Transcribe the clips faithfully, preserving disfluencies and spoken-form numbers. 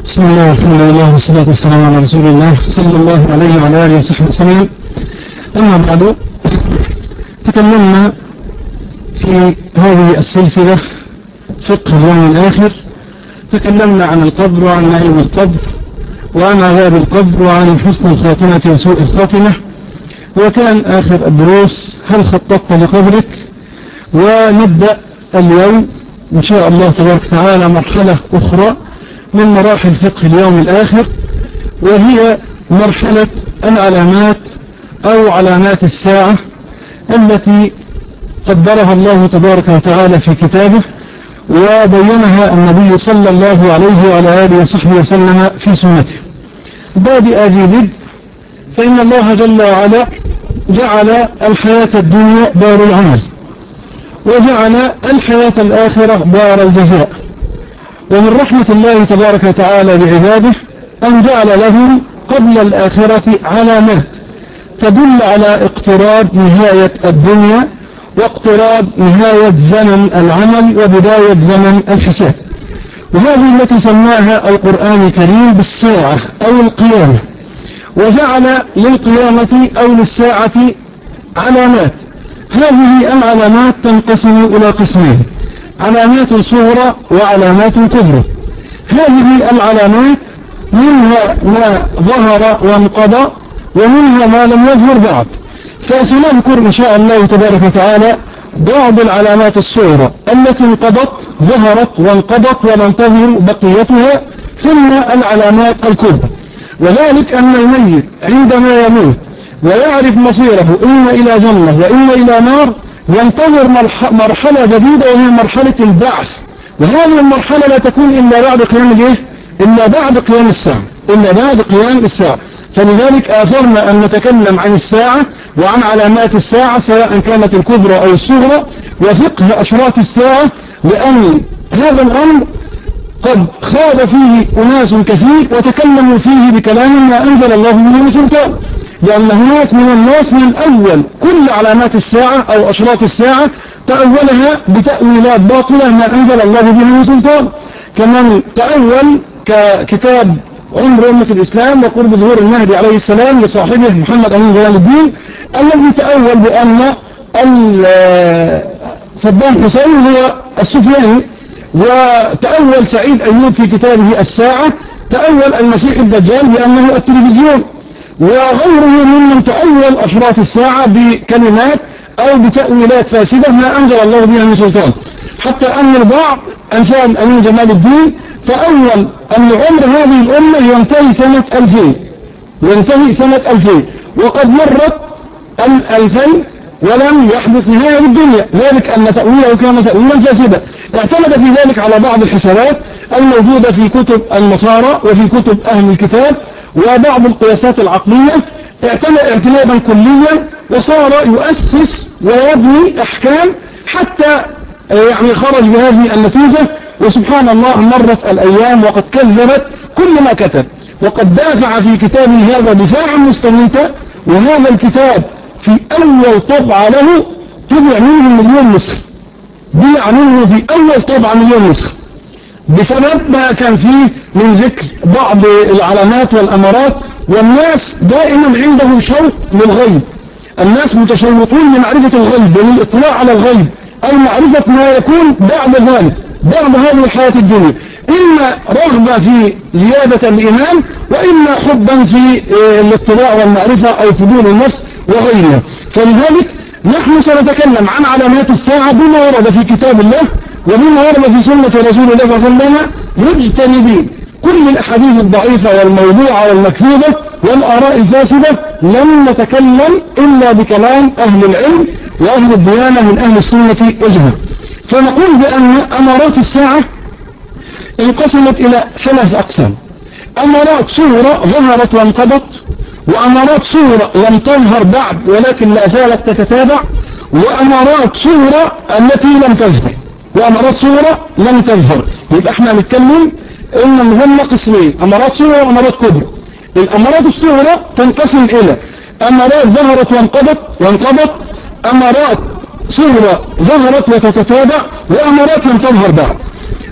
بسم الله والحمد لله والصلاة والسلام على رسول الله صلى الله عليه وعلى آله وصحبه وسلم. أما بعد، تكلمنا في هذه السلسلة فقه اليوم الآخر، تكلمنا عن القبر وعن نعيم القبر وعن عذاب القبر وعن حسن الخاتمة وسوء الخاتمة، وكان آخر الدروس هل خططت لقبرك. ونبدأ اليوم إن شاء الله تبارك وتعالى مرحلة أخرى من مراحل فقه اليوم الآخر، وهي مرحلة العلامات أو علامات الساعة التي قدرها الله تبارك وتعالى في كتابه وبينها النبي صلى الله عليه وعلى آله وصحبه وسلم في سنته. بادئ ذي بدء، فإن الله جل وعلا جعل الحياة الدنيا دار العمل، وجعل الحياة الآخرة دار الجزاء. ومن رحمة الله تبارك وتعالى بعباده أن جعل لهم قبل الآخرة علامات تدل على اقتراب نهاية الدنيا واقتراب نهاية زمن العمل وبداية زمن الحساب، وهذه التي سماها القرآن الكريم بالساعة أو القيامة. وجعل للقيامة أو للساعة علامات، هذه العلامات تنقسم إلى قسمين: علامات صغرى وعلامات كبرى. هذه العلامات منها ما ظهر وانقضى ومنها ما لم يظهر بعد، فسنذكر إن شاء الله تبارك وتعالى بعض العلامات الصغرى التي انقضت ظهرت وانقضت ولم تظهر بقيتها، ثم العلامات الكبرى. وذلك أن الميت عندما يموت ويعرف مصيره إما إلى جنة وإما إلى نار ينتظر مرحلة جديدة وهي مرحلة البعث، وهذه المرحلة لا تكون إلا بعد قيام الإيه؟ إلا بعد قيام الساعة إلا بعد قيام الساعة فلذلك آثرنا أن نتكلم عن الساعة وعن علامات الساعة سواء كانت الكبرى أو الصغرى وفقه أشراط الساعة، لأن هذا الأمر قد خاض فيه أناس كثير وتكلموا فيه بكلام ما أنزل الله به سلطان، لأن هناك من الناس من أول كل علامات الساعة أو أشراط الساعة تأولها بتأويلات باطلة ما أنزل الله به سلطان، كمن تأول ككتاب عمر أمة الإسلام وقرب ظهور المهدي عليه السلام لصاحبه محمد أمين جلال الدين، الذي تأول بأن صدام حسين هو السفياني، وتأول سعيد أيوب في كتابه الساعة تأول المسيح الدجال بأنه التلفزيون، وغيره ممن تأول أشراط الساعة بكلمات أو بتأويلات فاسدة ما أنزل الله بها من سلطان، حتى أن البعض أمثال أمين جمال الدين تأول أن عمر هذه الأمة ينتهي سنة ألفين ينتهي سنة ألفين وقد مرت الألفين ولم يحدث نهاية للدنيا، ذلك أن تأويله كان تأويلا فاسدا. اعتمد في ذلك على بعض الحسابات الموجودة في كتب النصارى وفي كتب أهل الكتاب وبعض القياسات العقلية، اعتمد اعتمادا كليا وصار يؤسس ويبني أحكام حتى يعني خرج بهذه النتيجة. وسبحان الله مرت الأيام وقد كذبت كل ما كتب، وقد دافع في كتابه هذا دفاعا مستميتا، وهذا الكتاب في أول طبعة له طبع منه مليون نسخة، بيع منه في أول طبعة مليون نسخة بسبب ما كان فيه من ذكر بعض العلامات والأمارات. والناس دائما عندهم شوق للغيب، الناس متشوقون لمعرفة الغيب وللاطلاع على الغيب أو معرفة ما يكون بعد ذلك بعد هذه الحياة الدنيا، إما رغبة في زيادة الإيمان وإما حبا في الاطلاع والمعرفة أو فضول النفس وغيرها. فلذلك نحن سنتكلم عن علامات الساعة بما ورد في كتاب الله وبما ورد في سنة رسول الله صلى الله عليه وسلم، مجتنبين كل الأحاديث الضعيفة والموضوعة والمكذوبة والآراء الفاسدة. لم نتكلم إلا بكلام أهل العلم وأهل الديانة من أهل السنة والجماعة. فنقول بأن أمارات الساعة انقسمت إلى ثلاث أقسام: أمارات صغرى ظهرت وانقضت، وأمارات صغرى لم تظهر بعد ولكن لا زالت تتتابع، وأمارات صغرى التي لم تظهر وأمارات صغرى لم تظهر. يبقى احنا نتكلم إن هم قسمين: أمارات صغرى وأمارات كبرى. الأمارات الصغرى تنقسم إلى أمارات ظهرت وانقضت وانقضت أمارات صغرى ظهرت وتتتابع، وأمارات لم تظهر بعد.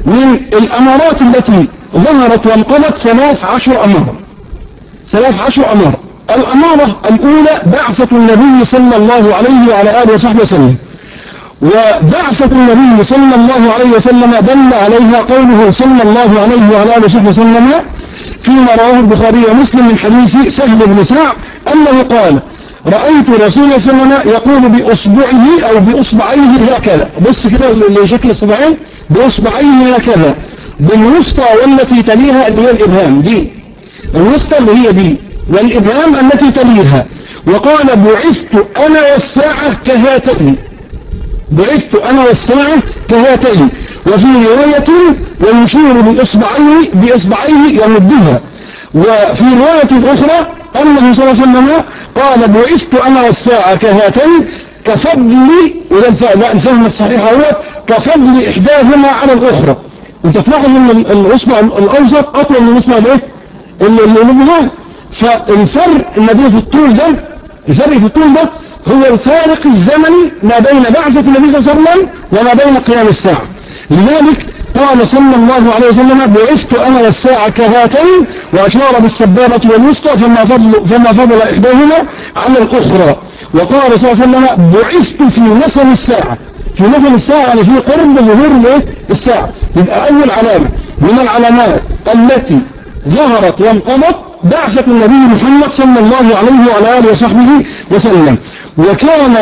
من الأمارات التي ظهرت وانقضت ثلاث عشر أمارة ثلاث عشر أمارة. الأمارة الأولى بعثة النبي صلى الله عليه وعلى آله وصحبه وسلم. وبعثة النبي صلى الله عليه وسلم دل عليها قوله صلى الله عليه وعلى آله وصحبه وسلم فيما رواه البخاري ومسلم من حديث سهل بن سعد أنه قال: رأيت رسول الله صلى الله عليه وسلم يقول بأصبعه أو بأصبعيه هكذا، بص كده لشكل الصباعين، بأصبعيه هكذا، بالوسطى والتي تليها اللي هي الإبهام دي، الوسطى اللي هي دي والإبهام التي تليها، وقال: بعثت أنا والساعة كهاتين، بعثت أنا والساعة كهاتين. وفي رواية ويشير بإصبعيه بإصبعيه يمدها. وفي رواية أخرى أنه صلى الله عليه وسلم قال: بعثت أنا والساعة كهاتين كفضل، وده الفهم الصحيح هو كفضل إحداهما على الأخرى. أنت تلاحظ أن الأصبع الأوسط أطول من الأصبع الإيه؟ الإبهام. فالفرق الذي في الطول ده، الفرق في الطول ده هو الفارق الزمني ما بين بعثة النبي صلى الله عليه وسلم وما بين قيام الساعة. لذلك قال صلى الله عليه وسلم: بعثت أنا والساعة كهاتين، وأشار بالسبابة والوسطى فما فضل, فما فضل إحداهما على الأخرى. وقال صلى الله عليه وسلم: بعثت في نسم الساعة، في نسم الساعة يعني في قرب ظهور الساعة. يبقى أول علامة من العلامات التي ظهرت وانقضت بعثة النبي محمد صلى الله عليه وعلى آله وصحبه وسلم. وكان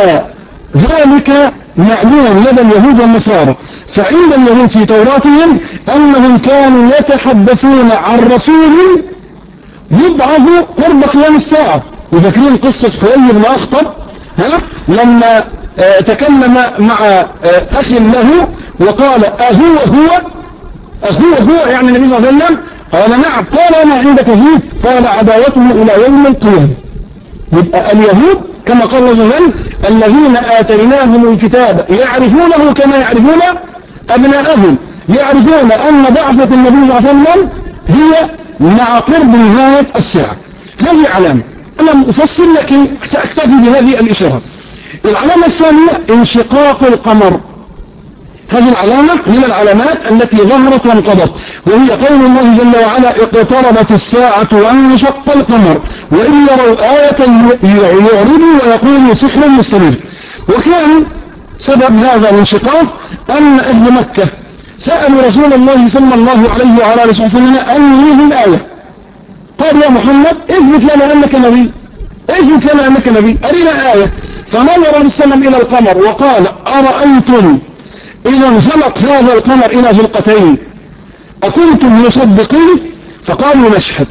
ذلك معلوم لدى اليهود والنصارى، فعند اليهود في توراتهم أنهم كانوا يتحدثون عن رسول يبعث قرب قيام الساعة. وذكرين قصة حوير بن أخطب ها لما آه تكلم مع آه أخ له وقال: أهو هو أهو هو يعني النبي صلى الله عليه وسلم؟ قال: نعم. قال: ما عندك فيه؟ قال: عداوته إلى يوم القيامة. يبقى اليهود كما قال الله عز وجل: الذين آتيناهم الكتاب يعرفونه كما يعرفون أبناءهم، يعرفون أن بعثة النبي صلى الله عليه وسلم هي مع قرب نهاية الساعة. هذه علامة، أنا أفصل لكن سأكتفي بهذه الإشارة. العلامة الثانية انشقاق القمر. هذه العلامة من العلامات التي ظهرت وانقضت، وهي قول الله جل وعلا: اقتربت الساعة وانشق القمر وإن يروا آية يعرضوا ويقولوا سحر مستمر. وكان سبب هذا الانشقاق أن أهل مكة سألوا رسول الله صلى الله عليه وعلى آله وسلم أن يريهم الآية. قال: يا محمد اثبت لنا أنك نبي، اثبت لنا أنك نبي، أرنا آية. فنظر السلام إلى القمر وقال: أرأيتم إذا انفلق هذا القمر إلى فرقتين أكنتم مصدقين؟ فقالوا: نشهد.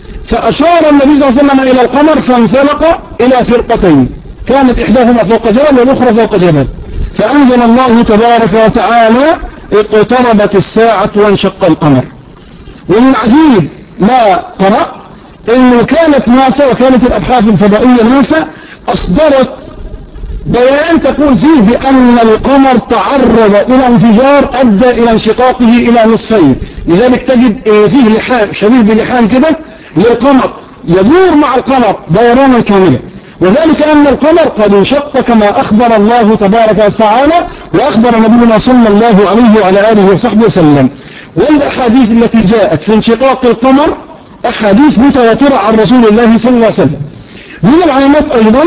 فأشار النبي صلى الله عليه وسلم إلى القمر فانفلق إلى فرقتين، كانت إحداهما فوق جبل والأخرى فوق جبل. فأنزل الله تبارك وتعالى: اقتربت الساعة وانشق القمر. ومن عجيب ما قرأ إنه كانت ناسا وكانت الأبحاث الفضائية ناسا أصدرت بيان تقول فيه بأن القمر تعرض إلى انفجار أدى إلى انشقاقه إلى نصفين. لذلك تجد فيه لحام شبيه بلحام كده للقمر يدور مع القمر دورانا كاملا، وذلك أن القمر قد انشق كما أخبر الله تبارك وتعالى وأخبر نبينا صلى الله عليه وعلى آله وصحبه وسلم. والأحاديث التي جاءت في انشقاق القمر أحاديث متواترة عن رسول الله صلى الله عليه وسلم. من العلامات أيضا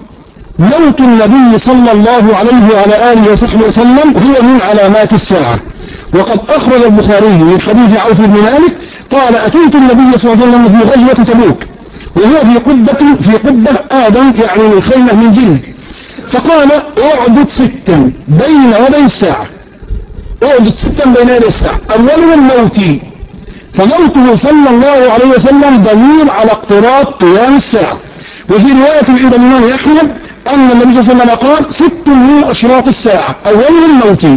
موت النبي صلى الله عليه وعلى آله وصحبه وسلم هو من علامات الساعة. وقد أخرج البخاري من حديث عوف بن مالك قال: أتيت النبي صلى الله عليه وسلم في غزوة تبوك وهو في قبة في قبة آدم يعني من خيمة من جلد، فقال: اعدد ستا بين يدي الساعة، اعدد ستا بين يدي الساعة، أولهم موتي. فموته صلى الله عليه وسلم دليل على اقتراب قيام الساعة. وفي رواية عند الإمام أحمد أن النبي صلى الله عليه وسلم قال: ست من أشراط الساعة أولهم موتي.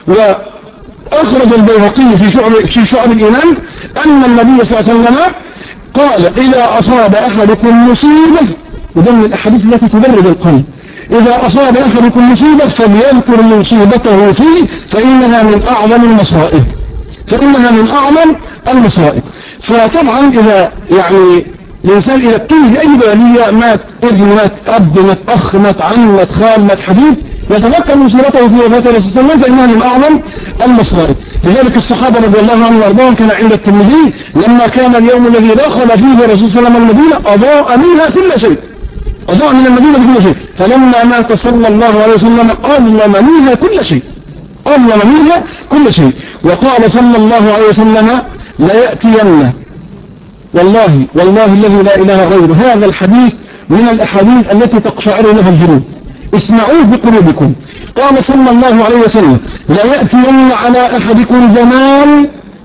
وأخرج البيهقي في شعب في شعب الإيمان أن النبي صلى الله عليه وسلم قال: إذا أصاب أحدكم مصيبة، وده من الأحاديث التي تبرد القلب، إذا أصاب أحدكم مصيبة فليذكر مصيبته فيه فإنها من أعظم المصائب، فإنها من أعظم المصائب. فطبعا إذا يعني الإنسان إذا ابتلي بأي بلية، مات ابن، مات أب، مات أخ، مات عم، مات خال، مات حبيب، يتذكر مصيبته في وفاة الرسول صلى الله عليه وسلم فإنها من أعظم المصائب. لذلك الصحابة رضي الله عنهم وارضاهم كان عند الترمذي لما كان اليوم الذي دخل فيه الرسول صلى الله عليه وسلم المدينة أضاء منها كل شيء، أضاء من المدينة كل شيء، فلما مات صلى الله عليه وسلم أظلم منها كل شيء، أظلم منها كل شيء. وقال صلى الله عليه وسلم ليأتين والله والله الذي لا إله غيره، هذا الحديث من الأحاديث التي تقشعر لها الجلود، اسمعوه بقلوبكم. قال صلى الله عليه وسلم ليأتين على أحدكم زمان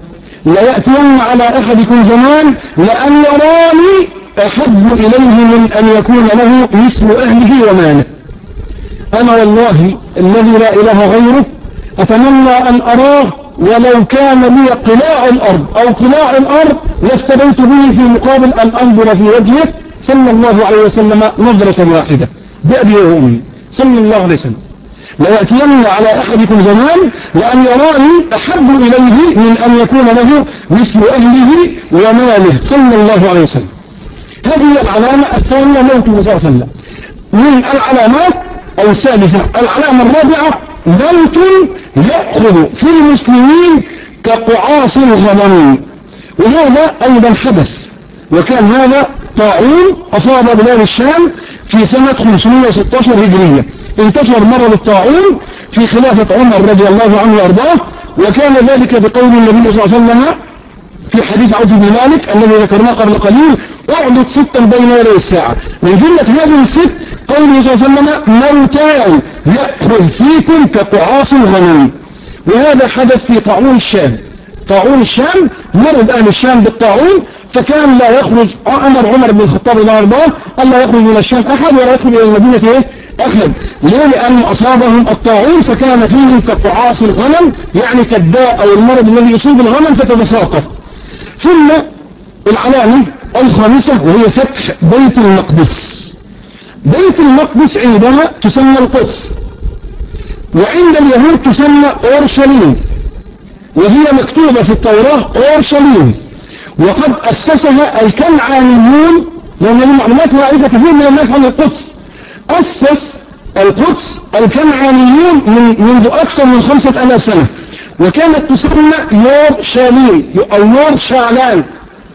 ليأتين على أحدكم زمان لأن يراني أحب إليه من أن يكون له مثل أهله وماله. أنا والله الذي لا إله غيره أتمنى أن أراه ولو كان لي قلاع الأرض أو قلاع الأرض لافتديت به في مقابل أن أنظر في وجهه صلى الله عليه وسلم نظرة واحدة بأبي وأمي صلى الله عليه وسلم. ليأتين على أحدكم زمان لأن يراني أحب إليه من أن يكون له مثل أهله وماله صلى الله عليه وسلم. هذه العلامة الثانية موت النبي صلى الله عليه وسلم. من العلامات أو الثالثة العلامة الرابعة موت يأخذ في المسلمين كقعاص الغنم، وهذا أيضا حدث، وكان هذا طاعون أصاب بلاد الشام في سنة خمسمائة وستة عشر هجرية. انتشر مرض الطاعون في خلافة عمر رضي الله عنه وارضاه، وكان ذلك بقول النبي صلى الله عليه وسلم في حديث عوف بن مالك الذي ذكرناه قبل قليل اعدد ستا بين يدي الساعة. من جملة هذه الست قوله صلى الله عليه وسلم موتان يأخذ فيكم كقعاص الغنم، وهذا حدث في طاعون الشام. طاعون الشام مرض أهل الشام بالطاعون، فكان لا يخرج أمر عمر بن الخطاب رضي الله عنه ألا يخرج من الشام أحد ولا يدخل إلى المدينة إيه أحد. ليه؟ لأن أصابهم الطاعون فكان فيهم كقعاص الغنم، يعني كالداء أو المرض الذي يصيب الغنم فتتساقط. ثم العلامة الخامسة وهي فتح بيت المقدس. بيت المقدس عندها تسمى القدس، وعند اليهود تسمى أورشليم، وهي مكتوبة في التوراة أورشليم، وقد أسسها الكنعانيون، لأن المعلومات معرفة كثير من الناس عن القدس. أسس القدس الكنعانيون من منذ أكثر من خمسة آلاف سنة، وكانت تسمى يورشليم أو يورشعلان،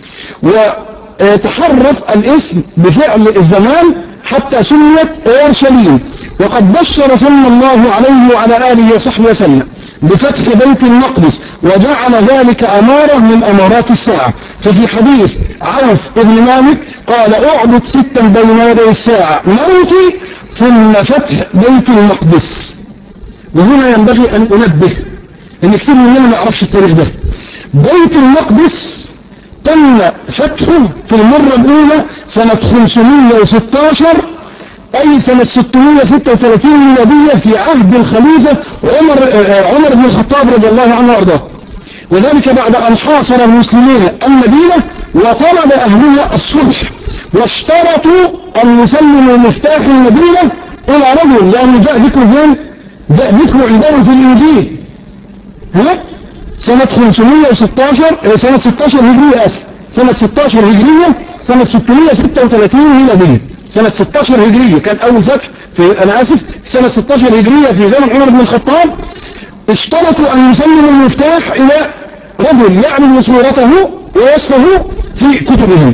وتحرف الاسم بفعل الزمان حتى سميت أورشليم. وقد بشر صلى الله عليه وعلى آله وصحبه وسلم بفتح بيت المقدس، وجعل ذلك أمارة من أمارات الساعة. ففي حديث عوف بن مالك قال اعدد ستا بين يدي الساعة موتي ثم فتح بيت المقدس. وهنا ينبغي أن أنبه إن كثير مننا ما يعرفش التاريخ ده. بيت المقدس تم فتحه في المرة الأولى سنة خمسمائة وستة عشر، أي سنة ستمائة وستة وثلاثين ميلادية في عهد الخليفة عمر عمر بن الخطاب رضي الله عنه وارضاه، وذلك بعد أن حاصر المسلمين المدينة وطلب أهلها الصلح، واشترطوا أن يسلموا مفتاح المدينة إلى رجل، لأن جاء ذكر فين؟ جاء ذكر عندهم في الإنجيل ها؟ سنة خمسمائة وستة عشر سنة ستة عشر هجرية آسف سنة ستة عشر هجرية سنة ستمائة وستة وثلاثين ميلادية. سنة ستة عشر هجرية كان أول فتح في أنا آسف سنة ستة عشر هجرية في زمن عمر بن الخطاب. اشترطوا أن يسلموا المفتاح إلى رجل يعلم صورته ووصفه في كتبهم،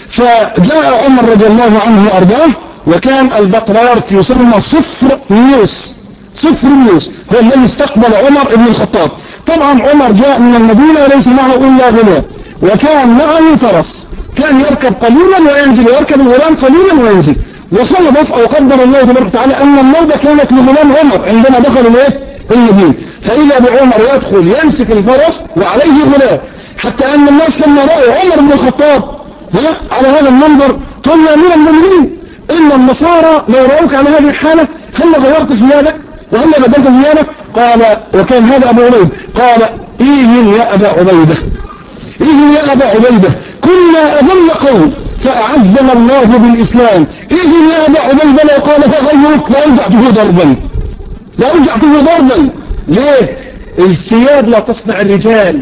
فجاء عمر رضي الله عنه وأرضاه، وكان البطريرك يسمى صفر نيوس. صفر نيوس هو الذي استقبل عمر بن الخطاب. طبعا عمر جاء من المدينة وليس معه إلا غلام، وكان معه فرس، كان يركب قليلا وينزل، ويركب الغلام قليلا وينزل. وصلت أو قدر الله تبارك وتعالى أن النوبة كانت لغلام عمر عندما دخل الايه المدينة، فإذا بعمر يدخل يمسك الفرس وعليه غلام، حتى أن الناس لما رأوا عمر بن الخطاب على هذا المنظر قالوا يا أمير المؤمنين إن النصارى لو رأوك على هذه الحالة هل غيرت ثيابك وهل بدلت ثيابك؟ قال، وكان هذا أبو عبيدة، قال إيه يا أبا عبيدة، إيه يا أبا عبيدة، كنا أذل قوم فأعزنا الله بالإسلام، إيه يا أبا عبيدة لو قال فغيرك لأرجعته ضربا لأرجعته ضربا. ليه؟ الثياب لا تصنع الرجال،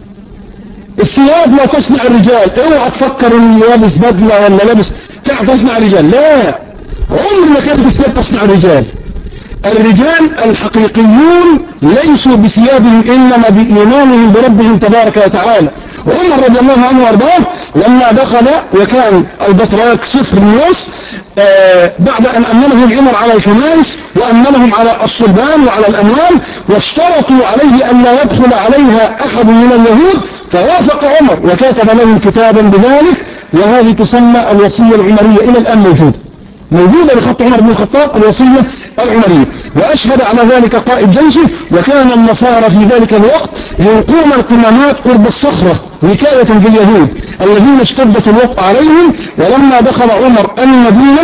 الثياب لا تصنع الرجال. اوعى تفكر ان لابس بدلة ولا لابس بتاع تصنع الرجال، لا، عمر ما كانت الثياب تصنع الرجال. الرجال الحقيقيون ليسوا بثيابهم إنما بإيمانهم بربهم تبارك وتعالى. وعمر رضي الله عنه وارضاه لما دخل وكان البطريرك صفر الناس آه بعد أن أمنهم عمر على الكنائس وأمنهم على الصلبان وعلى الأموال واشترطوا عليه أن لا يدخل عليها أحد من اليهود، فوافق عمر وكتب لهم كتابا بذلك، وهذه تسمى الوصية العمرية إلى الآن موجودة موجودة بخط عمر بن الخطاب، الوصية العمرية. وأشهد على ذلك قائد جيشه. وكان النصارى في ذلك الوقت يلقون القمامات قرب الصخرة وكالة باليهود الذين اشتدت الوقت عليهم. ولما دخل عمر المدينة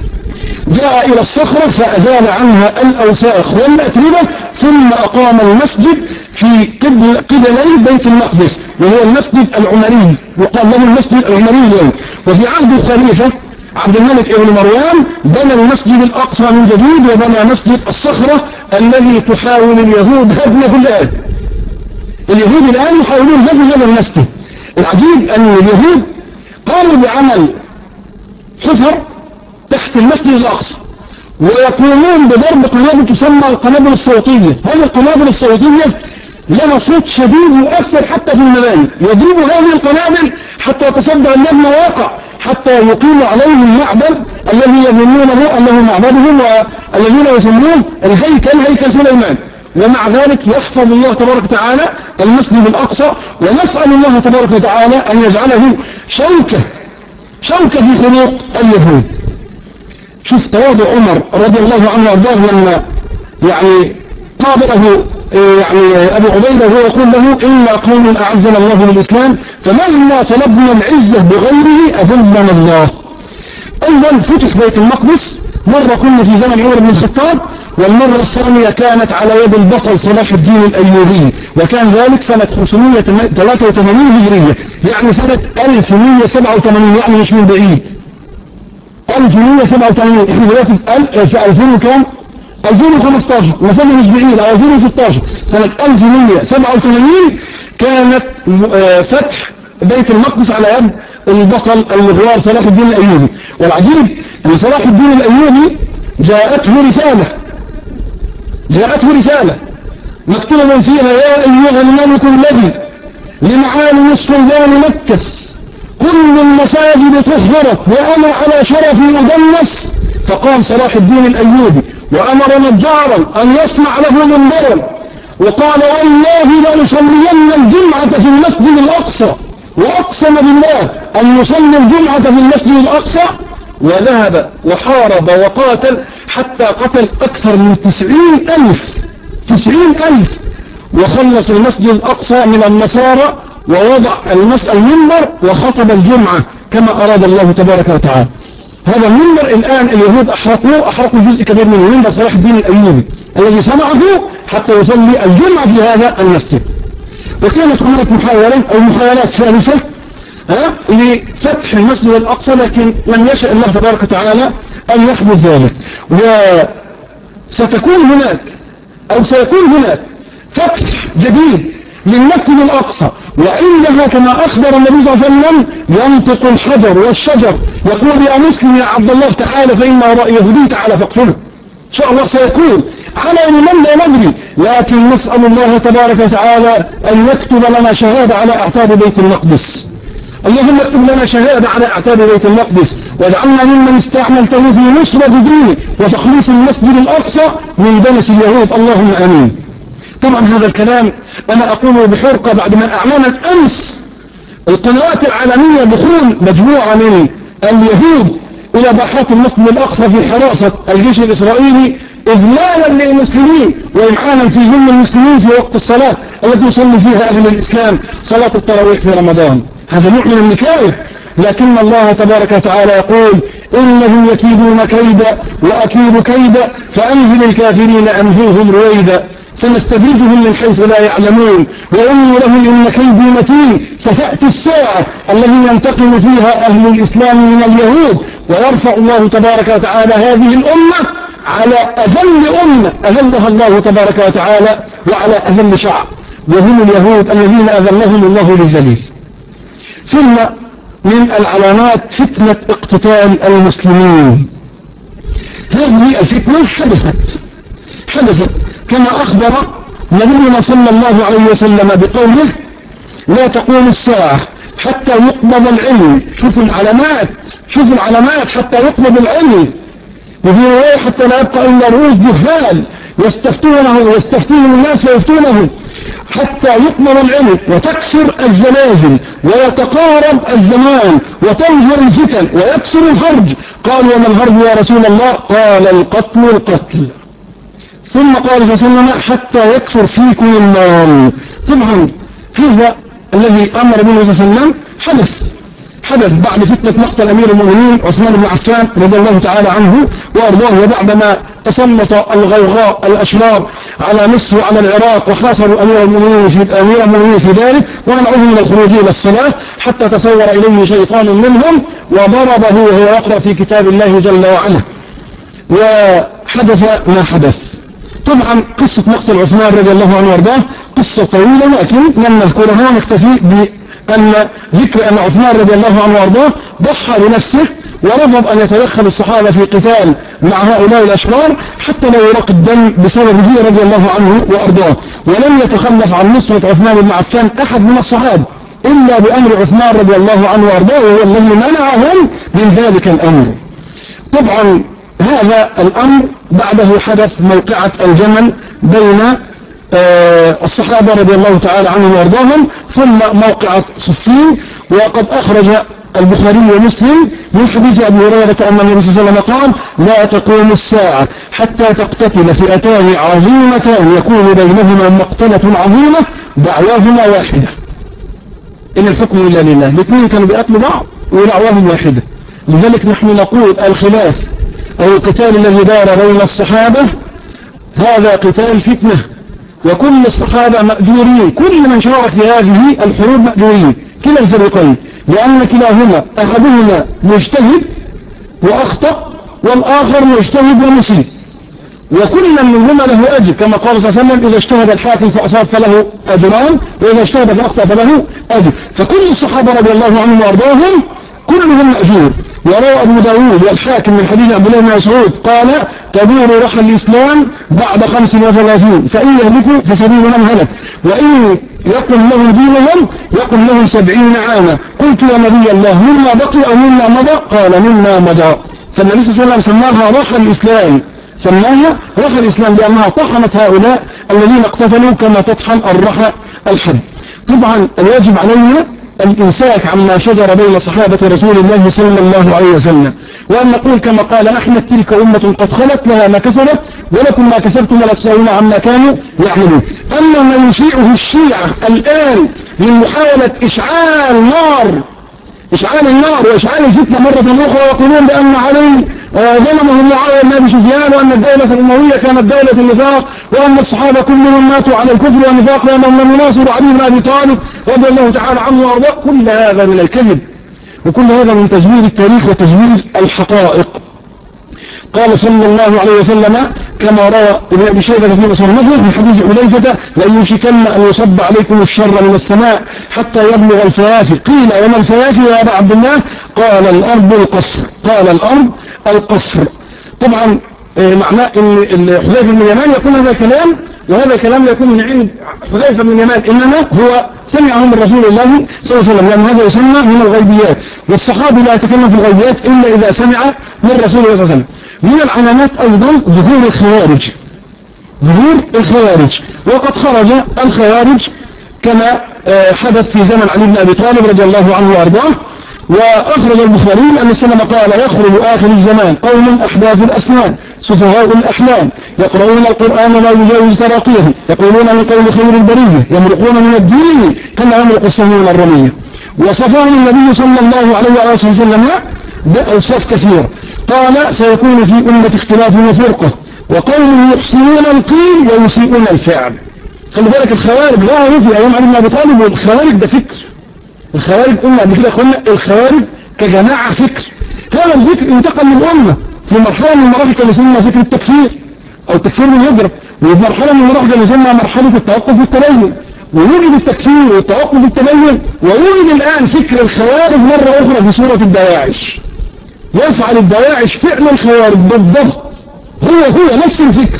جاء إلى الصخرة فأزال عنها الأوساخ والأتربة، ثم أقام المسجد في قبل قبلي بيت المقدس وهو المسجد العمري، وقال له المسجد العمري. وفي عهد الخليفة عبد الملك ابن مروان بنى المسجد الأقصى من جديد وبنى مسجد الصخرة الذي تحاول اليهود هدمه الآن. اليهود الآن يحاولون هدم هذا المسجد. العجيب أن اليهود قاموا بعمل حفر تحت المسجد الأقصى ويقومون بضرب قنابل تسمى القنابل الصوتية. هذه القنابل الصوتية لها صوت شديد يؤثر حتى في المباني، يضربوا هذه القنابل حتى يتصدى المبنى واقع، حتى يقيموا عليه المعبد الذي يظنونه أنه معبدهم والذين يسموه الهيكل هيكل سليمان. ومع ذلك يحفظ الله تبارك وتعالى المسجد الأقصى، ونسأل الله تبارك وتعالى أن يجعله شوكة شوكة في خلوق اليهود. شوف تواضع عمر رضي الله عنه وارضاه لما يعني قابله يعني أبو عبيدة وهو يقول له إلا قوم أعزنا الله بالإسلام فمهما طلبنا العزة بغيره أذلنا الله. أيضا فتح بيت المقدس مرة كنا في زمن عمر بن الخطاب، والمرة الثانية كانت على يد البطل صلاح الدين الأيوبي، وكان ذلك سنة خمسمائة وثلاثة وثمانين هجرية، يعني سنة ألف ومائة وسبعة وثمانين، يعني مش من بعيد. ألف ومائة وسبعة وثمانين احنا دلوقتي في ألفين وكام؟ ألفين وخمستاشر، مسافة مش بعيد، أو ألفين وستاشر. سنة ألف ومائة وسبعة وثمانين كانت فتح بيت المقدس على يد البطل المغوار صلاح الدين الأيوبي. والعجيب أن صلاح الدين الأيوبي جاءته رسالة جاءته رسالة مكتوب فيها يا أيها الملك الذي لمعالي السلطان مكس كل المساجد طهرت وأنا على شرفي أدنس. فقام صلاح الدين الأيوبي وأمر نجارا أن يصنع له منبرا وقال والله لنصلين الجمعة في المسجد الأقصى، وأقسم بالله أن يصلي الجمعة في المسجد الأقصى. وذهب وحارب وقاتل حتى قتل أكثر من تسعين ألف تسعين ألف وخلص المسجد الأقصى من النصارى ووضع المنبر وخطب الجمعة كما أراد الله تبارك وتعالى. هذا المنبر الآن اليهود أحرقوه أحرقوا جزء كبير منه، منبر صلاح الدين الأيوبي الذي صنعه حتى يصلي الجمعة في هذا المسجد. وكانت هناك محاولة أو محاولات ثالثة ها لفتح المسجد الأقصى، لكن لم يشاء الله تبارك وتعالى أن يحدث ذلك. وستكون هناك أو سيكون هناك فتح جديد للمسجد الأقصى، وعندها كما أخبر النبي صلى الله عليه وسلم ينطق الحجر والشجر يقول يا مسلم يا عبد الله تعالى فإن وراء يهودي تعالى فاقتله. إن شاء الله سيكون على من لا ندري، لكن نسأل الله تبارك وتعالى أن يكتب لنا شهادة على أعتاب بيت المقدس. اللهم اكتب لنا شهادة على أعتاب بيت المقدس، واجعلنا ممن استعملته في نصرة دينه وتخليص المسجد الأقصى من دنس اليهود، اللهم آمين. طبعا هذا الكلام أنا أقوله بحرقة بعد ما أعلنت أمس القنوات العالمية دخول مجموعة من اليهود إلى باحات المسجد الأقصى في حراسة الجيش الإسرائيلي إذلالا للمسلمين وإمعانا في ظلم المسلمين في وقت الصلاة التي يصلي فيها أهل الإسلام صلاة التراويح في رمضان. هذا نوع من النكاية، لكن الله تبارك وتعالى يقول إنهم يكيدون كيدا وأكيد كيدا فأنزل الكافرين أنهوهم رويدا سنستدرجهم من حيث لا يعلمون وأملي لهم إن كيدي متين. ستأتي الساعة التي ينتقم فيها أهل الإسلام من اليهود ويرفع الله تبارك وتعالى هذه الأمة على أذل أمة أذلها الله تبارك وتعالى وعلى أذل شعب، وهم اليهود الذين أذلهم الله للذليل. ثم من العلامات فتنة اقتتال المسلمين. هذه الفتنة حدثت حدثت كما أخبر نبينا صلى الله عليه وسلم بقوله لا تقوم الساعة حتى يقبض العلم. شوفوا العلامات، شوفوا العلامات حتى يقبض العلم، وفي رواية حتى لا يبقى إلا رؤوس جهال يستفتونه ويستفتون الناس ويفتونه، حتى يقبض العلم وتكثر الزلازل ويتقارب الزمان وتنهر الفتن ويكثر الهرج. قال وما الهرج يا رسول الله؟ قال القتل القتل. ثم قال صلى الله عليه وسلم حتى يكثر فيكم المال. طبعا هذا الذي أمر به صلى الله عليه وسلم حدث حدث بعد فتنة مقتل أمير المؤمنين عثمان بن عفان رضي الله تعالى عنه وأرضاه، وبعدما تسلط الغوغاء الأشرار على مصر وعلى العراق وحاصروا أمير المؤمنين في أمير المؤمنين في ذلك ومنعوه من الخروج إلى الصلاة، حتى تصور إليه شيطان منهم وضربه وهو يقرأ في كتاب الله جل وعلا، وحدث ما حدث. طبعا قصة مقتل عثمان رضي الله عنه وارضاه قصة طويلة، لكن لن نذكرها ونكتفي بأن ذكر أن عثمان رضي الله عنه وارضاه ضحى بنفسه ورفض أن يتدخل الصحابة في قتال مع هؤلاء الأشرار حتى لا يراق الدم بسببه رضي الله عنه وارضاه، ولم يتخلف عن نصرة عثمان بن عفان أحد من الصحابة إلا بأمر عثمان رضي الله عنه وارضاه، وهو الذي منعهم من ذلك الأمر. طبعا هذا الأمر بعده حدث موقعة الجمل بين الصحابة رضي الله تعالى عنهم وارضاهم، ثم موقعة صفين. وقد أخرج البخاري ومسلم من حديث أبي هريرة أن النبي صلى الله عليه وسلم قال لا تقوم الساعة حتى تقتتل فئتان عظيمتان يكون بينهما مقتلة عظيمة دعواهما واحدة. إن الحكم إلا لله، الاثنين كانوا بيقتلوا بعض ودعواهم واحدة. لذلك نحن نقول الخلاف أو القتال الذي دار بين الصحابة هذا قتال فتنة، وكل الصحابة مأجورين، كل من شارك في هذه الحروب مأجورين كلا الفريقين، لأن كلاهما أحدهما مجتهد وأخطأ والآخر مجتهد ومصيب، وكل منهما له أجر، كما قال صلى الله عليه وسلم إذا اجتهد الحاكم فأصاب فله أجران وإذا اجتهد فأخطأ فله أجر. فكل الصحابة رضي الله عنهم وأرضاهم كلهم مأجور. وروى أبو داود والحاكم من حديث عبد الله بن مسعود قال تدور رحى الإسلام بعد خمس وثلاثين فإن يهلكوا فسبيل من هلك وإن يقم لهم دينهم يقم لهم سبعين عاما. قلت يا نبي الله مما بقي أو مما مضى؟ قال مما مضى. فالنبي صلى الله عليه وسلم سماها رحى الإسلام، سماها رحى الإسلام لأنها طحنت هؤلاء الذين اقتتلوا كما تطحن الرحى الحد. طبعا الواجب علينا الإمساك عما شجر بين صحابة رسول الله صلى الله عليه وسلم، وأن نقول كما قال أحمد تلك أمة قد خلت لها ما كسبت ولكم ما كسبتم ولا تسألون عما كانوا يعملون. أما ما يشيعه الشيعة الآن من محاولة إشعال نار إشعال النار وإشعال الفتنة مرة أخرى، ويقولون بأن علي ظلمه معاوية بن أبي سفيان وأن الدولة الأموية كانت دولة النفاق وأن الصحابة كلهم ماتوا على الكفر والنفاق وأنهم لم يناصروا علي بن أبي طالب رضي الله تعالى عنه وأرضاه. كل هذا من الكذب وكل هذا من تزوير التاريخ وتزوير الحقائق. قال صلى الله عليه وسلم كما روى ابن أبي شيبة في مصنفه من حديث حذيفة ليوشكن أن يصب عليكم الشر من السماء حتى يبلغ الفيافي. قيل وما الفيافي يا أبا عبد الله؟ قال الأرض القصر قال الأرض القصر. طبعا معناه أن حذيفة بن اليمان يكون هذا الكلام، وهذا الكلام يكون من عند حذيفة بن اليمان، إنما هو سمعه من رسول الله صلى الله عليه وسلم، لأن هذا يسمى من الغيبيات، والصحابي لا يتكلم في الغيبيات إلا إذا سمع من رسول الله صلى الله عليه وسلم. من العلامات أيضا ظهور الخوارج ظهور الخوارج وقد خرج الخوارج كما حدث في زمن علي بن أبي طالب رضي الله عنه وأرضاه. وأخرج البخاري أن السلام قال يخرج آخر الزمان قوم أحداث الأسنان سفهاء الأحلام يقرؤون القرآن لا يجاوز تراقيهم يقولون من قول خير البرية يمرقون من الدين كما يمرق السمين الرمية. وصفهم النبي صلى الله عليه وآله وسلم بأوصاف كثيرة. قال سيكون في أمة اختلاف وفرقة وقوم يحسنون القيل ويسيئون الفعل. خلي بالك الخوارج ظهروا في أيام علي بن أبي طالب، والخوارج ده فكر. الخوارج قلنا قبل كده قلنا الخوارج كجماعة فكر. هذا الفكر انتقل للأمة في مرحلة من المراحل كان يسمى فكر التكفير أو التكفير بالهجرة، وفي مرحلة من المراحل كان يسمى مرحلة التوقف والتبين، ويوجد التكفير والتوقف والتبين، ويوجد الآن فكر الخوارج مرة أخرى في سورة الدواعش. يفعل الدواعش فعل الخوارج بالضبط، هو هو نفس الفكر.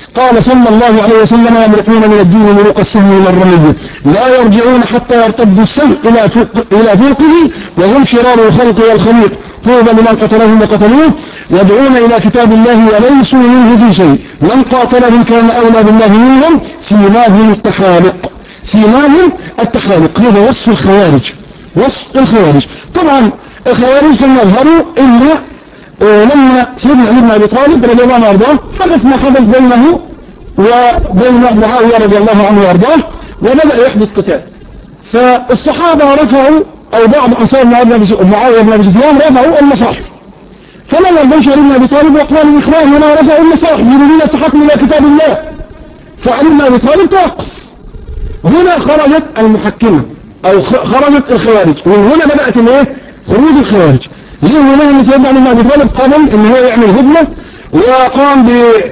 قال صلى الله عليه وسلم يمرقون من الدين مروق السهم من الرمية لا يرجعون حتى يرتدوا السهم إلى فوق إلى فوقه وهم شرار الخلق والخليق طوبى لمن قتلهم وقتلوه يدعون إلى كتاب الله وليسوا منه في شيء من قاتلهم كان أولى بالله منهم سيماهم التحالق سيماهم التحالق. هذا وصف الخوارج وصف الخوارج. طبعا الخوارج لم يظهروا إلا لما سيدنا علي بن أبي طالب رضي الله عنه وارضاه حدث ما حدث بينه وبين معاوية رضي الله عنه وارضاه وبدأ يحدث قتال. فالصحابة رفعوا أو بعض أنصار معاوية بن أبي سفيان رفعوا المصاحف فلما البشر علي بن أبي طالب وقالوا إخواننا رفعوا المصاحف يريدون التحكم إلى كتاب الله فعلي بن أبي طالب توقف. هنا خرجت المحكمة أو خرجت الخوارج ومن هنا بدأت الايه خروج الخوارج. ليه هنا ان سيدنا علي بن أبي طالب قبل ان هو يعمل هدنة وقام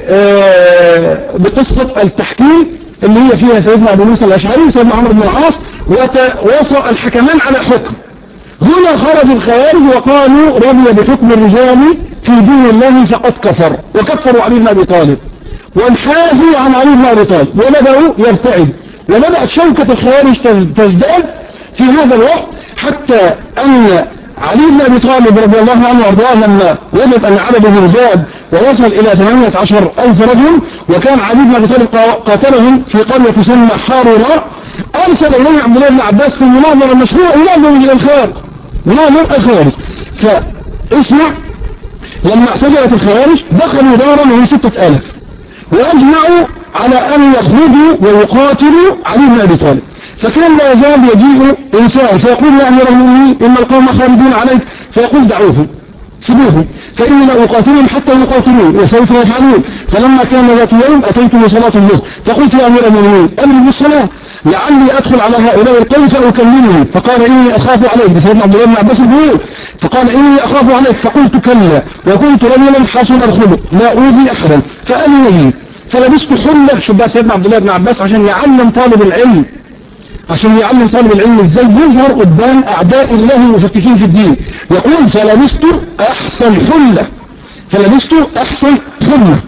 بقصة التحكيم اللي هي فيها سيدنا أبو موسى الأشعري وسيدنا عمرو بن العاص ووصل الحكمان على حكم. هنا خرج الخوارج وقالوا رضي بحكم الرجال في دين الله فقد كفر وكفروا علي بن أبي طالب وانحازوا عن علي بن أبي طالب وبدأوا يرتعد وبدأت شوكة الخوارج تزداد في هذا الوقت حتى أن علي بن أبي طالب رضي الله عنه وارضاه لما وجد أن عددهم زاد ووصل إلى ثمانية عشر ألف رجل وكان علي بن أبي طالب قاتلهم في قرية تسمى حارورة أرسل إليه عبد الله بن عباس في المناظرة المشروع يناظر إلى الخوارج مناظر الخوارج. فاسمع لما اعتزلت الخوارج دخلوا دارا من ستة آلاف وأجمعوا على أن يخرجوا ويقاتلوا علي بن أبي طالب. فكان لا يزال يجيء إنسان فيقول يا أمير المؤمنين إن القوم خارجون عليك فيقول دعوهم سيبوهم فإني لا أقاتلهم حتى يقاتلون وسوف يفعلون. فلما كان ذات يوم أتيته صلاة الظهر فقلت يا أمير المؤمنين أمر بالصلاة لعلي أدخل على هؤلاء القوم فأكلمهم فقال إني أخاف عليك بسيدنا عبد الله بن عباس البيوت فقال إني أخاف عليك فقلت كلا وكنت رجلا حسن الخلق لا أوذي أحدا فأذن لي فلبست حلة شبه سيدنا عبد الله بن عباس عشان يعلم طالب العلم عشان يعلم طالب العلم ازاي يظهر قدام اعداء الله المشككين في الدين. يقول فلبست احسن حلة فلبست احسن حلة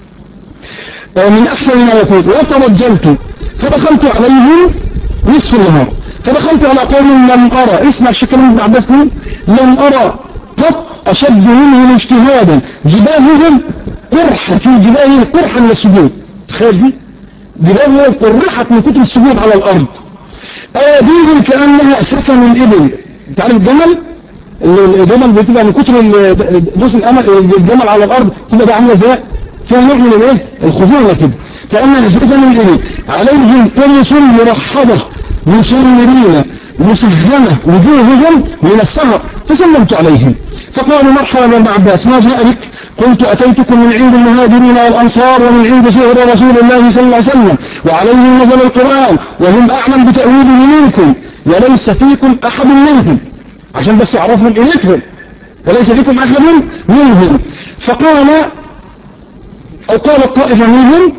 من احسن ما يكون وترجلت فدخلت عليهم نصف النهار فدخلت على قوم لم ارى اسمع الشكل ابن عباس لم ارى قط اشد منهم اجتهادا جباههم قرحة في جباههم قرحا للسجود. تخيل دي جباههم قرحت من كتر السجود على الارض أيديهم كأنها سفن الإبل. تعرف الجمل الجمل بتبقى من كتر دوس الأمل الجمل على الأرض تبقى ده عامله ازاي فيها نوع من الايه الخضوع كده كأنها سفن الإبل عليهم قرص مرحبة مسمرين مسهمة وجوههم من السهر فسلمت عليهم فقالوا مرحبا يا ابن عباس ما جاء بك قلت أتيتكم من عند المهاجرين والأنصار ومن عند سهر رسول الله صلى الله عليه وسلم وعليهم نزل القرآن وهم أعلم بتأويله منكم وليس فيكم أحد منهم عشان بس يعرفوا من إليكهم وليس فيكم أحد منهم. فقال أو قال الطائفة منهم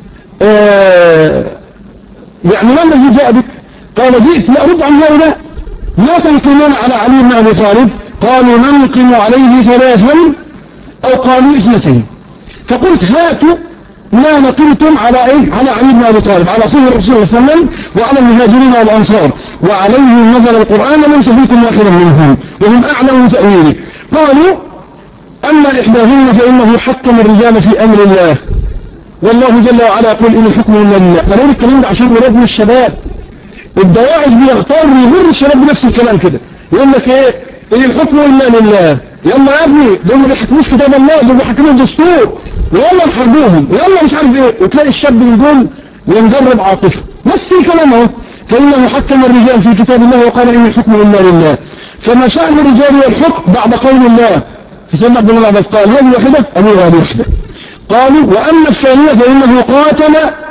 آه يعني ما الذي جاء بك قال جئت لأرد عن هؤلاء ما تنقمون على علي بن أبي طالب قالوا ننقم عليه ثلاثا أو قالوا اثنتين فقلت هاتوا ما نقلتم على ايه على علي بن أبي طالب على صهر الرسول صلى الله عليه وسلم وعلى المهاجرين والأنصار وعليهم نزل القرآن ليس فيكم واحدا منهم وهم أعلم تأويله. قالوا أما إحداهن فإنه حكم الرجال في أمر الله والله جل وعلا يقول إن الحكم إلا لله. قالوا الكلام ده عشان ولادنا الشباب الدواعش بيغتر ويغر الشباب بنفس الكلام كده يقول لك ايه إن الحكم إلا لله يلا يا ابني دول ما بيحكموش كتاب الله دول بيحكموا الدستور ويلا نحاربوهم ويلا مش عارف ايه وتلاقي الشاب من دول ينجرب عاطفه نفس الكلام اهو فإنه حكم الرجال في كتاب الله وقال إن الحكم إلا لله. فما شأن الرجال والحكم بعد قول الله في سيدنا عبد الله بس قال هذه واحدة أبو هذه واحدة. قالوا وأما الثانية فإنه قاتل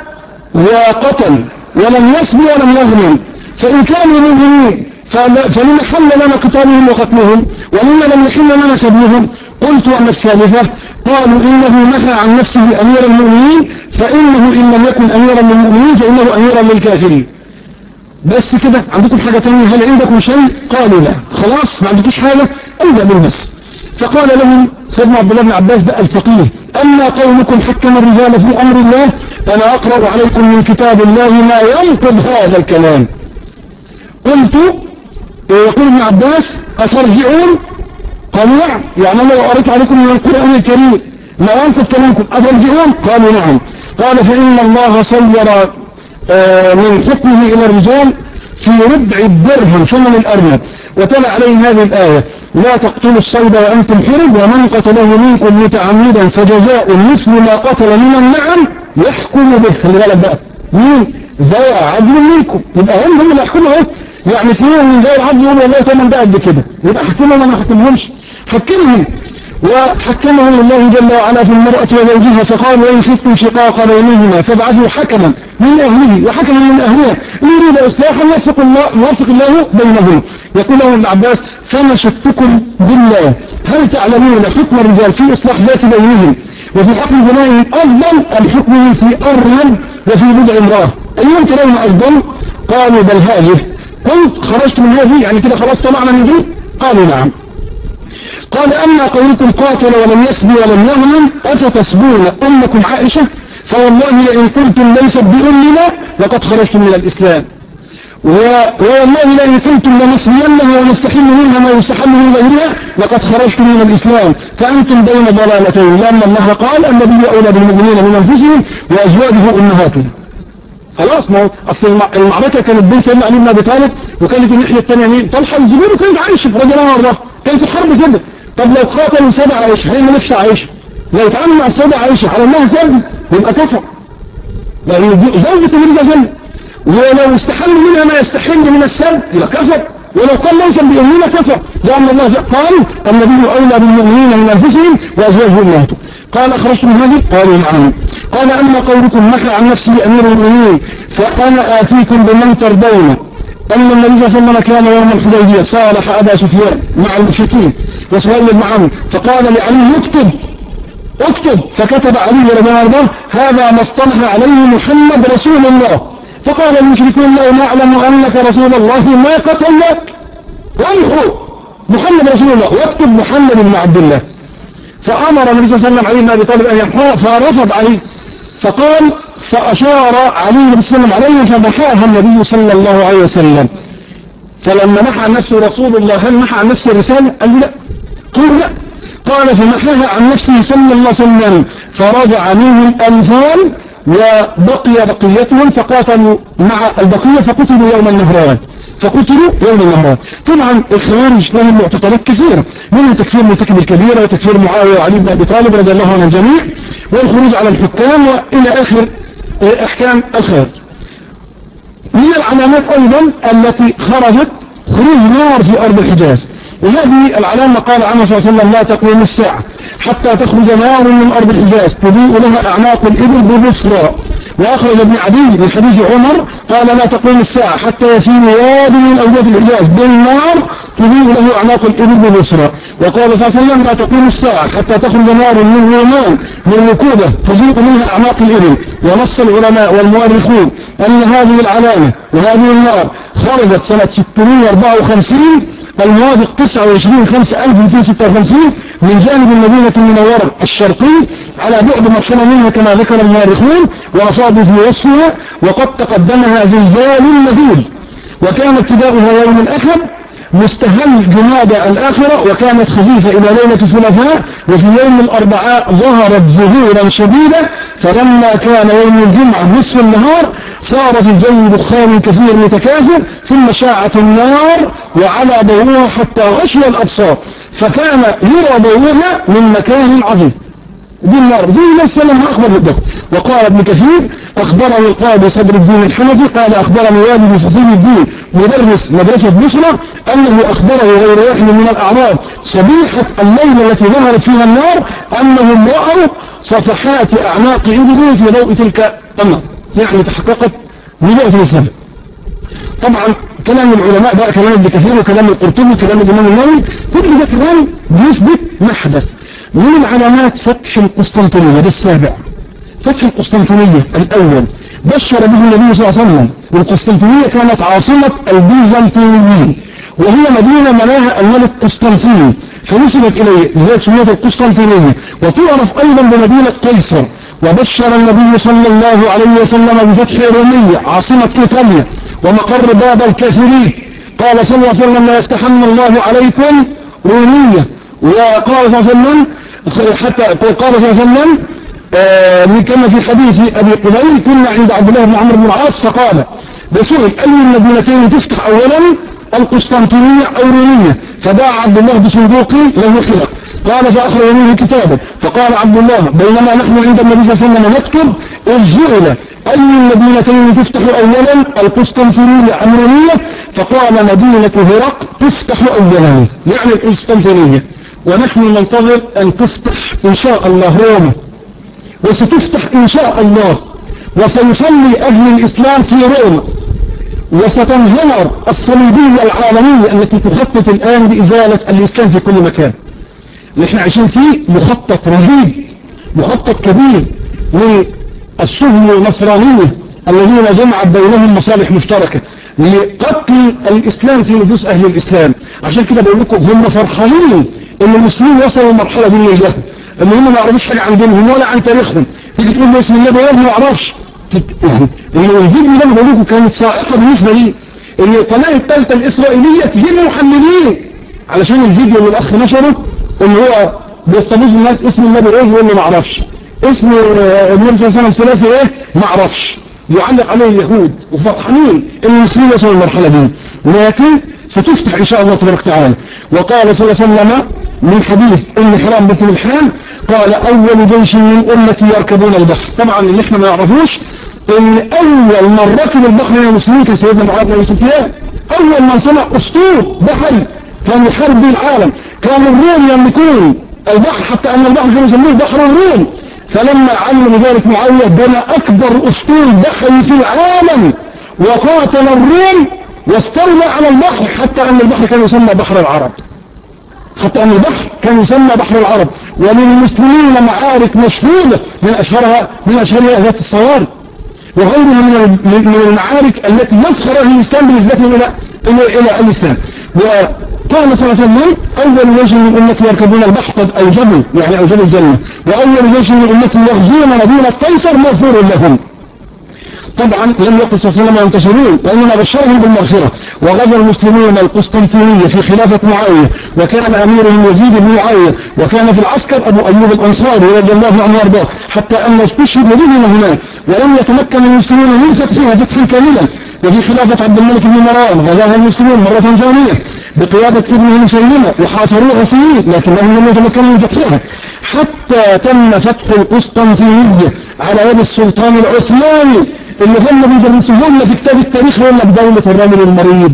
وقتل ولم يسبي ولم يغنم فإن كانوا مؤمنين فلما حل لنا قتالهم وقتلهم ولما لم يحل لنا سبيهم. قلت وأما الثالثة قالوا إنه نهى عن نفسه أمير المؤمنين فإنه إن لم يكن أميرا للمؤمنين فإنه أميرا للكافرين. بس كده عندكم حاجة تانية هل عندكم شيء قالوا لا خلاص ما عندكوش حاجة أبدأ بالبس. فقال لهم سيدنا عبد الله بن عباس بقى الفقيه أما قومكم حكم الرجال في أمر الله أنا أقرأ عليكم من كتاب الله ما ينقض هذا الكلام. قلت يقول ابن عباس أترجعون؟ قالوا نعم، يعني أنا قرأت عليكم من القرآن الكريم ما ينقض كلامكم أترجعون؟ قالوا نعم. قال فإن الله صير من حكمه إلى الرجال في ربع الدرهم ثمن الأرنب، وتلا عليه هذه الآية لا تقتلوا الصيد وأنتم حرم ومن قتله منكم متعمدا فجزاء مثل ما قتل من النعم يحكم به. خلي بالك بقى مين؟ ذوى عدل منكم، يبقى هم هم اللي يحكموا اهو. يعني في يوم من ذوى العدل يقول والله ثمن ده قد كده، يبقى حكمهم ولا ما حكمهمش؟ حكمهم. وحكمهم الله جل وعلا في المرأة وزوجها فقال وإن خفتم شقاق بينهما فابعثوا حكما من أهله وحكما من أهلها إن يريد إصلاحا يوفق الله يوفق الله بينهم. يقول له ابن عباس فما شككم بالله هل تعلمون حكم الرجال في إصلاح ذات بينهم وفي حكم بنائهم أفضل أم حكمهم في أرنب وفي بدع امرأة أيهم ترون أفضل؟ قالوا بل هذه. قلت خرجت من هذه يعني كده خلاص طلعنا من دي؟ قالوا نعم. قال أما قولكم قاتل ولم يسبي ولم يغنم أفتسبون أمكم عائشة فوالله لئن كنتم ليست بأمنا لقد خرجتم من الإسلام والله لئن كنتم لنسبينها ونستحل منها ما يستحل من غيرها لقد خرجتم من الإسلام فأنتم بين ضلالتين لأن الله قال النبي أولى بالمؤمنين من أنفسهم وأزواجه أمهاتهم. خلاص ما هو أصل المعركة كانت بين سيدنا علي بن أبي طالب وكانت الناحية الثانية مين؟ طلحة الزبير وكانت عائشة رضي الله عنها. كانت الحرب كده. طب لو قاتلوا سيدة عائشة هي نفس عائشة لو تعامل مع السيدة عائشة على أنها زوج يبقى كفر لأن زوجة النبي صلى الله عليه وسلم ولو استحل منها ما يستحل من السب يبقى كفر ولو قال ليس بأمنا كفر لأن الله قال النبي أولى بالمؤمنين من أنفسهم وأزواجه أمهاتهم. قال أخرجت من هذه؟ قالوا نعم. قال أما قولكم نحى عن نفسه أمير المؤمنين فأنا آتيكم بمن ترضون أن النبي صلى الله عليه وسلم كان يوم الحديبية صالح أبا سفيان مع المشركين وسهيل بن عمرو فقال لعلي اكتب اكتب فكتب علي رضي الله عنه هذا ما اصطلح عليه محمد رسول الله فقال المشركون لا نعلم أنك رسول الله ما قتلناك وامحو محمد رسول الله واكتب محمد بن عبد الله. فأمر النبي صلى الله عليه وسلم علي بن أبي طالب أن يمحوه فرفض عليه فقال فأشار علي بن وسلم عليه فمحاها النبي صلى الله عليه وسلم. فلما محى عن نفسه رسول الله هل محى عن نفسه الرسالة؟ قال لا. قال لا. قال فمحاها عن نفسه صلى الله عليه وسلم فرجع منهم أنفال وبقي بقيتهم فقاتلوا مع البقية فقتلوا يوم النهران فقتلوا يوم النهران. طبعا الخوارج لهم معتقدات كثيرة منها تكفير مرتكب الكبيرة وتكفير معاوية وعلي بن أبي طالب رضي الله عنهم الجميع والخروج على الحكام وإلى آخر أحكام الخارج. من العلامات أيضا التي خرجت خروج نار في أرض الحجاز وهذه العلامة قال عنها صلى الله عليه وسلم لا تقوم الساعة حتى تخرج نار من أرض الحجاز تضيء لها أعناق الإبل ببصرى. وأخرج ابن عدي من حديث عمر قال لا تقوم الساعة حتى يسير واد من أوجات الحجاز بالنار تضيء له أعناق الإبل ببصرى. وقال صلى الله عليه وسلم لا تقوم الساعة حتى تخرج نار من رومان من ركوبة تضيء منها أعناق الإبل. ونص العلماء والمؤرخون أن هذه العلامة وهذه النار خرجت سنة ستمائة وأربعة وخمسين الموافق تسعة وعشرين خمسة ألف ومئتين وستة وخمسين من جانب المدينة المنورة الشرقي على بعد مرحلة منها كما ذكر المؤرخون وأصابوا في وصفها وقد تقدمها زلزال مذول وكان ابتداؤها يوم الأحد مستهل جمادى الآخرة وكانت خفيفة إلى ليلة الثلاثاء وفي يوم الأربعاء ظهرت ظهورا شديدة فلما كان يوم الجمعة نصف النهار صار في الجو دخان كثير متكاثر ثم شاعت النار وعلى ضوءها حتى غشي الأبصار فكان يرى ضوءها من مكان عظيم. دي النار دي نفس لما أخبر بالضبط. وقال ابن كثير أخبرني القاضي صدر الدين الحنفي قال أخبرني والد صفي الدين مدرس مدرسة بصرة أنه أخبره غير واحد من الأعراب صبيحة الليلة التي ظهرت فيها النار أنهم رأوا صفحات أعناق إبل في ضوء تلك النار يعني تحققت نبوءة السبب. طبعا كلام العلماء بقى كلام ابن كثير وكلام القرطبي وكلام الإمام النووي كل ده كلام بيثبت ما حدث. من العلامات فتح القسطنطينية ده السابع فتح القسطنطينية الأول بشر به النبي صلى الله عليه وسلم والقسطنطينية كانت عاصمة البيزنطيين وهي مدينة مناها الملك قسطنطين فنسبت إليه لذلك سميت القسطنطينية، وتعرف أيضا بمدينة قيصر. وبشر النبي صلى الله عليه وسلم بفتح رومية عاصمة إيطاليا ومقر باب الكاثوليك. قال صلى الله عليه وسلم لا يفتحن الله عليكم رومية. وقال صلى الله عليه وسلم حتى قال صلى الله عليه وسلم آه كما في حديث أبي قبيل كنا عند عبد الله بن عمرو بن العاص فقال بسئل أي المدينتين تفتح أولا القسطنطينية أو رومية، فدعا عبد الله بصندوق له خلق قال فأخرج منه كتابا، فقال عبد الله بينما نحن عند النبي صلى الله عليه وسلم نكتب إذ سئل أي المدينتين تفتح أولا القسطنطينية أم رومية، فقال مدينة هرقل تفتح أولا يعني القسطنطينية، ونحن ننتظر أن تفتح إن شاء الله روما، وستفتح إن شاء الله، وسيصلي أهل الإسلام في روما، وستنهار الصليبية العالمية التي تخطط الآن بإزالة الإسلام في كل مكان. نحن عايشين فيه مخطط رهيب، مخطط كبير للصهيونية والنصرانية الذين جمعت بينهم مصالح مشتركة لقتل الإسلام في نفوس أهل الإسلام. عشان كده بقول لكم هم فرحانين إن المسلمين وصلوا لمرحلة دي من الجهل، إن هم ما يعرفوش حاجة عن دينهم ولا عن تاريخهم. تيجي تقول له اسم الله بيقول ما يعرفش. الفيديو ده بقول لكم كانت صاعقة بالنسبة لي، إن القناة الثالثة الإسرائيلية تجيب محللين علشان الفيديو اللي الأخ نشره إن هو بيستضيف الناس اسم الله بيقول يقول له ما اعرفش، اسم النبي صلى الله عليه وسلم ثلاثي ايه ما اعرفش، يعلق عليه اليهود وفرحانين ان المسلمين وصلوا المرحله دي، لكن ستفتح ان شاء الله تبارك وتعالى. وقال صلى الله عليه وسلم من حديث ام حرام بنت ملحان قال اول جيش من امتي يركبون البحر. طبعا اللي احنا ما يعرفوش ان اول من ركب البحر من المسلمين كان سيدنا معاذ بن سفيان، اول من صنع اسطول بحري كان يحارب به العالم. كان الروم يملكون البحر حتى ان البحر كانوا يسموه بحر الروم، فلما علم ذلك معاوية بنى اكبر اسطول بحري في العالم وقاتل الروم واستولى على البحر حتى ان البحر كان يسمى بحر العرب، حتى ان البحر كان يسمى بحر العرب. وللمسلمين معارك مشهودة من اشهرها من اشهرها ذات الصوارم وغيرها من من المعارك التي يفخر اهل الاسلام بالنسبه الى الى الى الاسلام. وقال صلى الله عليه وسلم اول جيش من امتي يركبون البحر قد اوجبوا يعني اوجبوا الجنه، واول جيش من امتي يغزون مدينه قيصر مغفور لهم. طبعا لم يقل صلى الله عليه وسلم ينتصرون وانما بشرهم بالمغفره. وغزا المسلمون القسطنطينيه في خلافه معاويه وكان اميرهم يزيد بن معاويه، وكان في العسكر ابو ايوب الانصاري رضي الله عنه وارضاه، حتى ان استشهد مدينه هناك ولم يتمكن المسلمون من فتحها فتحا كاملا. وفي خلافه عبد الملك بن مروان غزاها المسلمون مره ثانيه بقياده ابنه مسيلمه وحاصروها سنين لكنهم لم يتمكنوا من فتحها، حتى تم فتح القسطنطينيه على يد السلطان العثماني اللي هم بيدرسوهم في كتاب التاريخ يقول لك دولة الرجل المريض.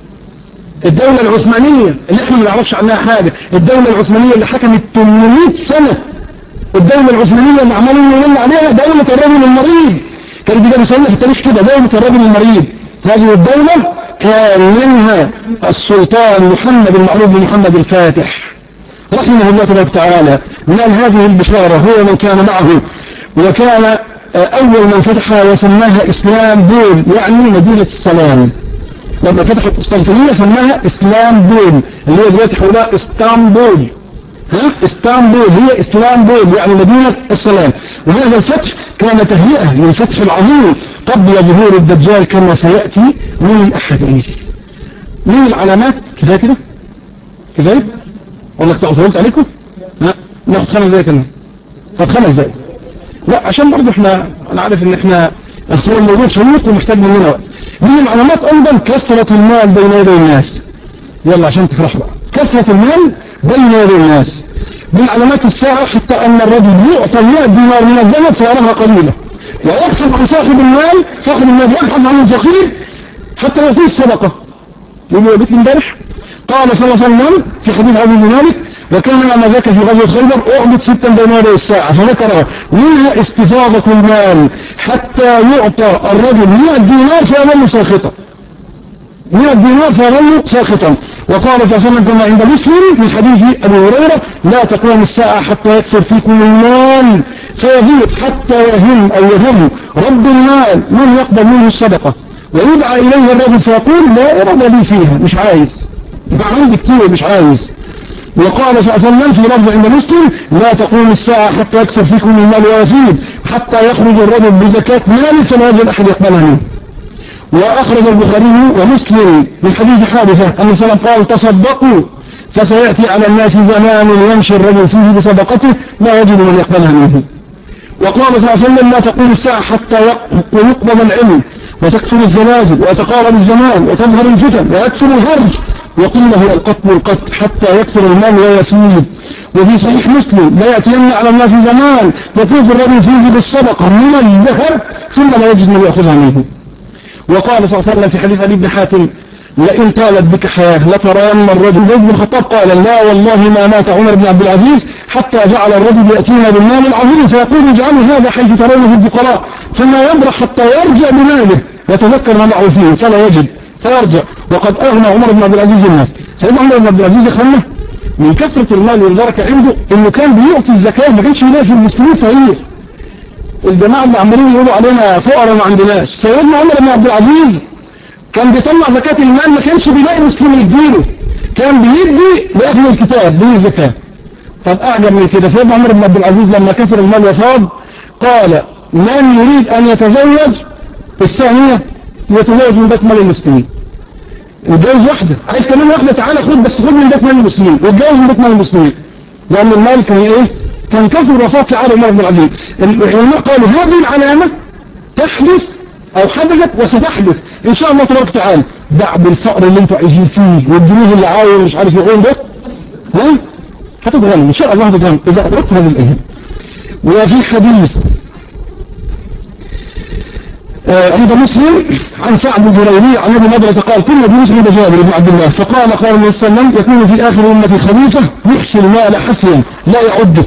الدولة العثمانية اللي احنا ما نعرفش عنها حاجة، الدولة العثمانية اللي حكمت ثمانمائة سنة، الدولة العثمانية اللي عمالين يقولوا عليها دولة الرجل المريض، كانوا بيدرسوها في التاريخ كده دولة الرجل المريض. هذه الدولة كان منها السلطان محمد المعروف بمحمد الفاتح رحمه الله تبارك وتعالى، نال هذه البشارة هو من كان معه، وكان أول من فتحها وسماها إسلامبول يعني مدينة السلام. لما فتح القسطنطينية سماها إسلامبول اللي هي دلوقتي حولها اسطنبول، ها اسطنبول هي إسلامبول يعني مدينة السلام. وهذا الفتح كان تهيئة للفتح العظيم قبل ظهور الدجال كما سيأتي من الأحاديث. من العلامات كفاية كده؟ كفاية؟ ولا طولت عليكم؟ لا ناخد خمس دقايق كمان. طب خمس دقايق. لا عشان برضه احنا انا عارف ان احنا اصلا الموضوع شيق ومحتاج مننا وقت. من العلامات ايضا كثرة المال بين يدي الناس. يلا عشان تفرحوا بقى. كثرة المال بين يدي الناس. من علامات الساعة حتى ان الرجل يعطى مئة دينار من الذهب فيراها قليلة. ويبحث عن صاحب المال، صاحب المال يبحث عن الفقير حتى يعطيه الصدقة. يقول له بيت امبارح قال صلى الله عليه وسلم في حديث ابي مالك وكان لما ذاك في غزوة خيبر أعبد ستا بين يدي الساعة فذكر منها استفاضة المال حتى يعطى الرجل مئة دينار فيظل ساخطا، مئة دينار فيظل ساخطا. وقال صلى الله عليه وسلم كما عند مسلم من حديث أبي هريرة لا تقوم الساعة حتى يكثر فيكم المال فيضيق حتى يهم أو يهم رب المال من يقبل منه الصدقة ويدعى إليه الرجل فيقول لا إرادة لي فيها مش عايز يبقى عندي كتير مش عايز. وقال صلى الله عليه وسلم في لفظ عند مسلم: لا تقوم الساعة حتى يكثر فيكم المال ويفيد، حتى يخرج الرجل بزكاة ماله فلا يجد أحد يقبلها منه. وأخرج البخاري ومسلم من حديث حارثة أن صلى الله عليه وسلم قال: تصدقوا فسيأتي على الناس زمان يمشي الرجل فيه بصدقته لا يجد من يقبلها منه. وقال صلى الله عليه وسلم: لا تقوم الساعة حتى يقبض العلم وتكثر الزلازل ويتقارب الزمان وتظهر الفتن ويكثر الهرج وقل له القتل القتل حتى يكثر المال ويفيد. وفي صحيح مسلم: لا يأتين على الناس زمان يطوف الرجل فيه بالصدقة من الذهب ثم لا يجد من يأخذها منه. وقال صلى الله عليه وسلم في حديث أبي بن حاتم: لئن طالت بك حياة لترين الرجل. ابن الخطاب قال: لا والله ما مات عمر بن عبد العزيز حتى جعل الرجل يأتينا بالمال العظيم فيقول: اجعلوا هذا حيث ترونه الفقراء، فما يبرح حتى يرجع بماله يتذكر ما معه فيه فلا يجد فيرجع. وقد أغنى عمر بن عبد العزيز الناس. سيدنا عمر بن عبد العزيز يخلنا من كثرة المال والبركة عنده إنه كان بيعطي الزكاة، ما كانش يلاقي في المسلمين فقير. الجماعة اللي عمالين يقولوا علينا فقراء ما عندناش، سيدنا عمر بن عبد العزيز كان بيطلع زكاة المال، ما كانش بيلاقي مسلم يديله، كان بيدي لأهل الكتاب دي الزكاة. طب أعجب من كده، سيدنا عمر بن عبد العزيز لما كثر المال وفاض قال: من يريد أن يتزوج الثانية يتزوج من بيت مال المسلمين. يتجوز واحدة، عايز كمان واحدة تعالى خد، بس خد من بيت مال المسلمين، ويتجوز من بيت مال المسلمين، لأن المال كان إيه؟ كان كثر وفاة في عهد عمر بن العزيز. العلماء قالوا هذه العلامة تحدث أو حدثت وستحدث إن شاء الله تبارك وتعالى بعد الفقر اللي انتوا عايشين فيه والجنيه اللي عاوز مش عارف يقول ده، ها؟ هتتغنى إن شاء الله، هتتغنى إذا أدركت هذه الأيام. وفي حديث عند مسلم عن سعد بن جريري عن ابي نضرة قال: كنا بمسلم بجابر بن عبد الله فقال قال النبي صلى الله عليه وسلم: يكون في آخر أمتي خليفة يحصي المال حثيا لا يعده.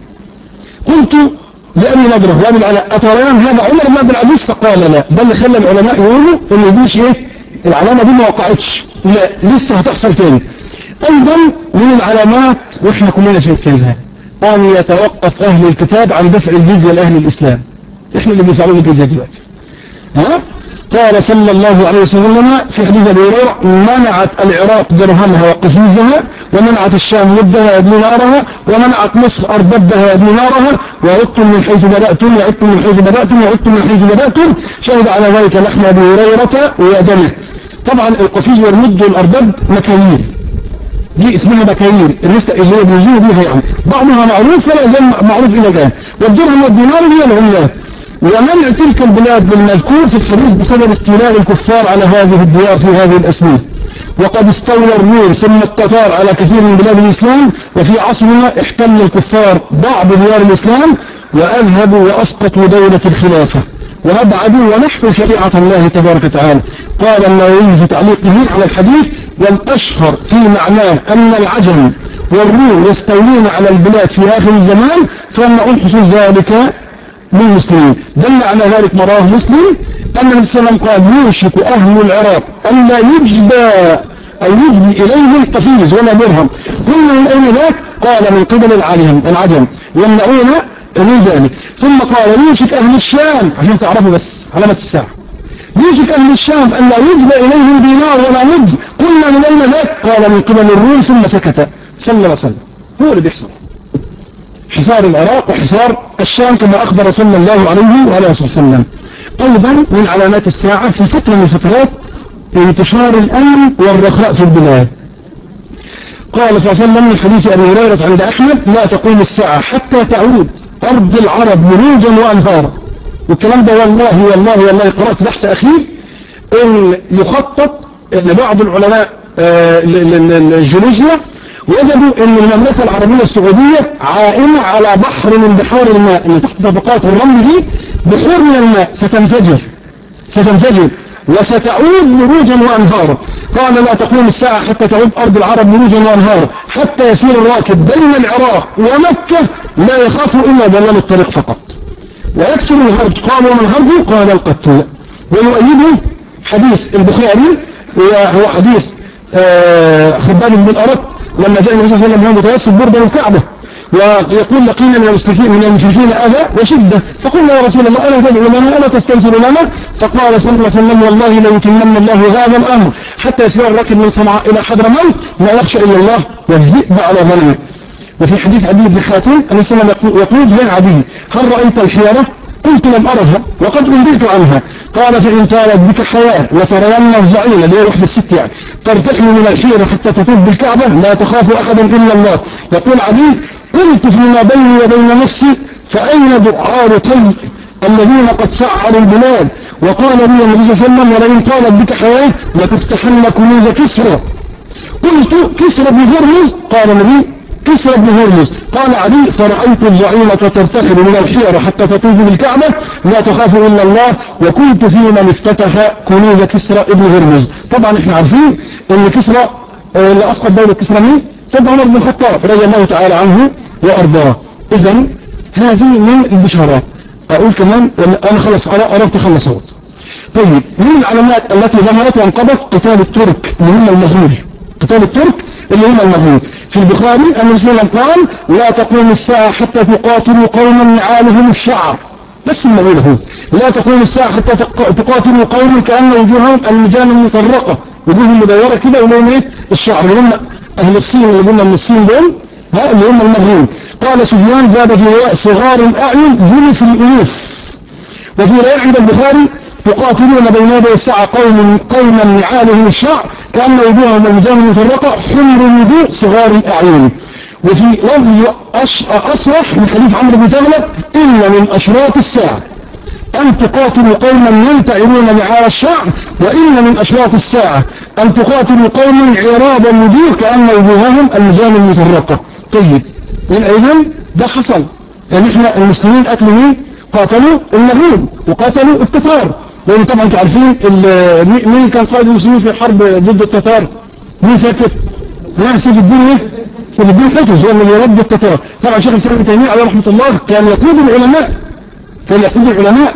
قلت لأبي نضرة وأبي العلاء: أتريان هذا عمر بن عبد العزيز؟ فقال: لا، بل خلى العلماء يقولوا إن ديش إيه العلامة دي ما وقعتش، لا لسه هتحصل تاني. أيضا من العلامات وإحنا كلنا شايفينها أن يتوقف أهل الكتاب عن دفع الجزية لأهل الإسلام. إحنا اللي بيفعلون الجزية دلوقتي. ها؟ قال صلى الله عليه وسلم في حديث أبي هريرة: منعت العراق درهمها وقفيزها، ومنعت الشام ودها دينارها، ومنعت مصر أربابها دينارها، وعدتم من حيث بدأتم وعدتم من حيث بدأتم وعدتم من حيث بدأتم. شهد على ذلك لحم أبي هريرة ودمه. طبعا القفيز والمد والأرباب مكايير، دي اسمها مكايير الناس اللي هي بيجيبوا بيها، يعني بعضها معروف ولا زال معروف إلى الآن. والدرهم والدينار هي العملات. ومنع تلك البلاد بالمذكور في الحديث بسبب استيلاء الكفار على هذه الديار في هذه الأسماء. وقد استولى الروم ثم التتار على كثير من بلاد الإسلام، وفي عصرنا احتل الكفار بعض ديار الإسلام وأذهبوا وأسقطوا دولة الخلافة وأبعدوا ونحوا شريعة الله تبارك وتعالى. قال النووي في تعليقه على الحديث: والأشهر في معناه أن العجم والروم يستولون على البلاد في آخر الزمان، فمنعوا حصول ذلك للمسلمين. دل على ذلك مراه مسلم أن النبي صلى الله عليه وسلم قال: يوشك أهل العراق أن لا يجبى أو يجبي إليهم قفيز ولا درهم. قلنا من أين ذاك؟ قال: من قبل العجم العجم يمنعون من ذلك. ثم قال: يوشك أهل الشام، عشان تعرفوا بس علامة الساعة، يوشك أهل الشام أن لا يجبى إليهم دينار ولا مد. قلنا من أين ذاك؟ قال: من قبل الروم. ثم سكت صلى الله عليه وسلم. هو اللي بيحصل حصار العراق وحصار الشام كما أخبر صلى الله عليه وآله وسلم. أيضا من علامات الساعة في فترة من الفترات انتشار الأمن والرخاء في البلاد. قال صلى الله عليه وسلم من حديث أبي هريرة عند أحمد: لا تقوم الساعة حتى تعود أرض العرب مروجا وأنهارا. والكلام ده والله والله والله قرأت بحث أخير إن يخطط لبعض العلماء الجيولوجيا وجدوا ان المملكة العربية السعودية عائمة على بحر من بحار الماء، ان تحت طبقات الرمل دي بحور من الماء ستنفجر ستنفجر وستعود مروجا وانهارا. قال: لا تقوم الساعة حتى تعود ارض العرب مروجا وانهارا، حتى يسير الراكب بين العراق ومكة لا يخاف الا ضلال الطريق فقط، ويكسر الهرج. قال: ومن هرج؟ قال: القتل. ويؤيده حديث البخاري وهو حديث آه خباب بن الأرت لما جاء النبي صلى الله عليه وسلم وهو متوسط بردا الكعبة ويقول لقينا من المشركين من المشركين أذى وشدة، فقلنا يا رسول الله ألا تدعو لنا ألا تستنصر لنا؟ فقال صلى الله عليه وسلم والله ليتمن الله هذا الأمر حتى يسير الراكب من صنعاء إلى حضرموت لا يخشى إلا الله والذئب على غنمه. وفي حديث عدي بن حاتم أن السلام يقول يا عدي هل رأيت الحيرة؟ قلت لم أرها وقد أنبئت عنها. قال فإن كانت بك حياة لترين الضعين اللي هي وحدة الست يعني ترتحل من الحيرة حتى تطوف بالكعبة لا تخاف أحدا إلا الله. يقول عدي قلت فيما بيني وبين نفسي فأين دعار طي الذين قد سعروا البلاد؟ وقال لي النبي صلى الله عليه وسلم ولئن كانت بك حياة لتفتحن كنوز كسرى. قلت كسرى بن هرمز؟ قال النبي كسرى بن هرمز. قال علي فرأيت الضعينة ترتحل من الحيرة حتى تطوف بالكعبة لا تخاف إلا الله وكنت في من افتتح كنوز كسرى ابن هرمز. طبعا احنا عارفين ان كسرى اللي أسقط دولة كسرى مين؟ سيدنا عمر بن الخطاب رضي الله تعالى عنه وأرضاه. إذن هذه من البشارات. أقول كمان أنا خلص عرفت خلص اهوت. طيب من العلامات التي ظهرت وانقضت قتال الترك اللي هم المغول. قتال الترك اللي هم المغول. في البخاري أن الرسول قال لا تقوم الساعة حتى تقاتلوا قوما نعالهم الشعر. نفس المغول هو لا تقوم الساعة حتى تقاتلوا قوما كأن وجوههم المجان المطرقة وجوههم مدورة كده ولهم ايه الشعر اللي هم أهل الصين اللي قلنا من الصين دول ها اللي هم المغول. قال سفيان زاد في صغار الأعين ذلف الأنوف. وفي رواية عند البخاري تقاتلون بين يدي الساعة قوم قوما نعالهم الشعر كأن وجوههم المجان المطرقة حمر الوجوه صغار الأعين. وفي لفظ أصرح من حديث عمرو بن تغلب إن من أشراط الساعة أن تقاتلوا قوما ينتعلون نعال الشعر وإن من أشراط الساعة أن تقاتلوا قوما عراض الوجوه كأن وجوههم المجان المطرقة. طيب من أيضا ده حصل يعني احنا المسلمين قتلوا مين؟ قاتلوا المغول وقاتلوا التتار. لأن طبعا انتوا عارفين مين كان قائد المسلمين في الحرب ضد التتار؟ مين فاكر؟ لا سيف الدين ايه؟ سيف الدين حتوز هو اللي يرد التتار. طبعا شيخ الإسلام ابن تيمية عليه رحمة الله كان يقود العلماء كان يقود العلماء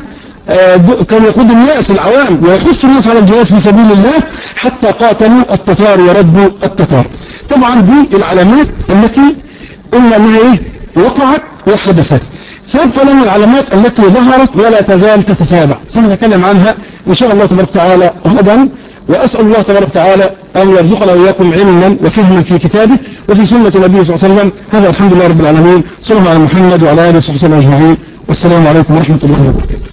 كان يقود الناس العوام ويخص الناس على الجهاد في سبيل الله حتى قاتلوا التتار وردوا التتار. طبعا دي العلامات التي قلنا انها ايه؟ وقعت وحدثت. سيبقى لنا العلامات التي ظهرت ولا تزال تتتابع سنتكلم عنها إن شاء الله تبارك وتعالى غدا. وأسأل الله تبارك وتعالى أن يرزقنا وإياكم علما وفهما في كتابه وفي سنة النبي صلى الله عليه وسلم. هذا الحمد لله رب العالمين. صلى الله على محمد وعلى آله وصحبه وسلم أجمعين والسلام عليكم ورحمة الله وبركاته.